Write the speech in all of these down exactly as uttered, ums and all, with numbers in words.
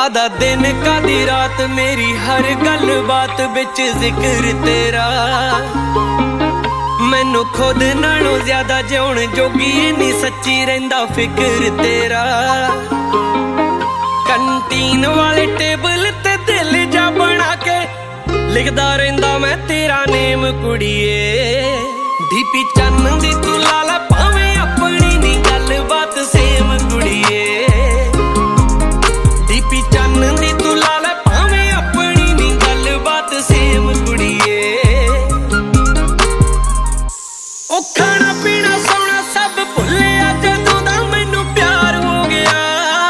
कादा दिन कादी रात मेरी हर गल बात बिच जिक्र तेरा। मैनू खुद नालों ज्यादा जिउण जोगी इन्नी सच्ची रहिंदा फिक्र तेरा। कंटीन वाले टेबल ते दिल जा बना के लिखदा रहिंदा मैं तेरा नेम कुड़िए। डीपी चन्न दी तू लाला भावें अपनी नी गल बात सेम कुड़िए। डीपी चन्न दी तू लाला भावें अपनी नी गल बात सेम कुड़िए। ओ खाना पीना सोना सब भुलिया जदों दा मैनू प्यार हो गया।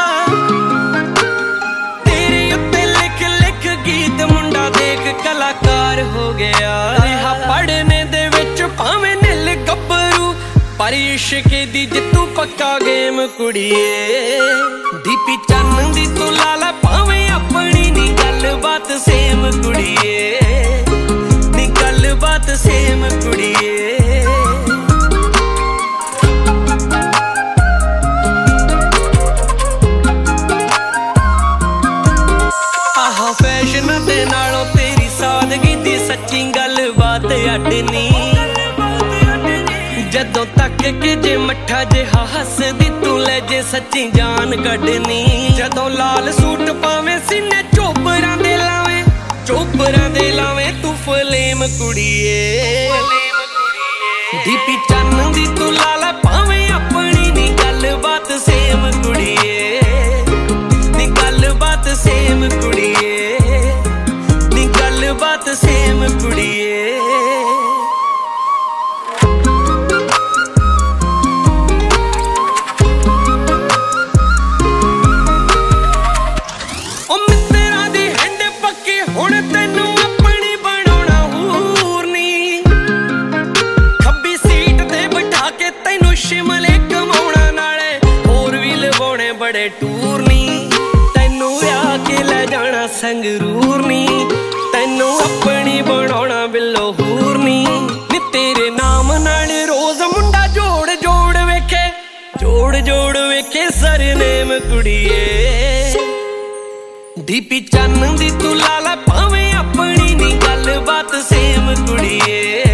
तेरे उत्ते लिख लिख गीत मुंडा देख कलाकार हो गया। रिहा पढ़ने दे विच भावें नील गब्बरू पर इश्क दी जित्तू पक्का गेम कुड़िए। डीपी चन्न दी तू लाला भावें अपनी नी गल बात सेम कुड़िए। नी गल बात सेम कुड़िए। आहा फैशन दे नालों तेरी सादगी दी सच्ची गल बात अडनी। जदों तक के जे मठा जिहा हसदी तू ले जे सच्ची जान कढनी। जदों लाल सूट पावें सीने चोपरां दे लावें चोपरां दे लावें तू फलेम कुड़िए। डीपी चन्न दी तू लाला भावें अपनी नी गल बात सेम कुड़िए। नी गल बात सेम कुड़िए। नी गल बात सेम कुड़िए। बड़े टूर नी तैनू आ के ले जाना संगरूर नी। तैनू अपनी बनाना बिल्लो हूर नी। नी तेरे नाम नाल रोज मुंडा जोड़ जोड़ वेखे जोड़ जोड़ वेखे सरनेम कुड़िए। डीपी चन्न दी तू लाला भावें अपनी नी गल बात सेम कुड़िए।